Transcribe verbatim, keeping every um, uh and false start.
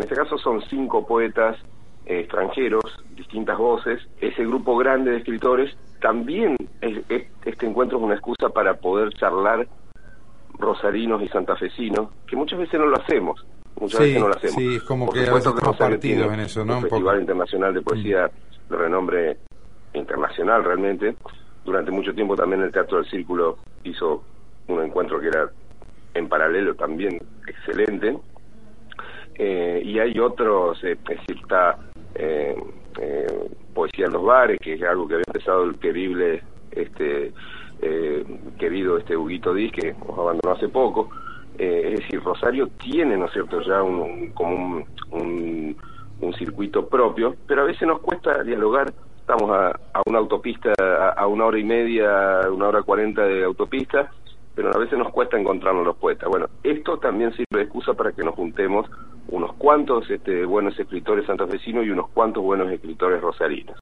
En este caso son cinco poetas eh, extranjeros, distintas voces. Ese grupo grande de escritores también, es, es, este encuentro es una excusa para poder charlar rosarinos y santafesinos, que muchas veces no lo hacemos. Muchas sí, veces no lo hacemos. Sí, es como Por que a veces estamos partidos en eso, ¿no? Un Un Festival poco. Internacional de Poesía mm. de renombre internacional realmente. Durante mucho tiempo también el Teatro del Círculo hizo un encuentro que era en paralelo también excelente. Eh, y hay otros, eh, es decir, está eh, eh, Poesía en los Bares, que es algo que había empezado el querible, este, eh, querido este Huguito Diz, que nos abandonó hace poco. Eh, es decir, Rosario tiene, ¿no es cierto?, ya un, un, como un, un, un circuito propio, pero a veces nos cuesta dialogar. Estamos a, a una autopista, a, a una hora y media, una hora cuarenta de autopista, pero a veces nos cuesta encontrarnos los poetas. Bueno, esto también sirve de excusa para que nos juntemos unos cuantos este, buenos escritores santafesinos y unos cuantos buenos escritores rosarinos.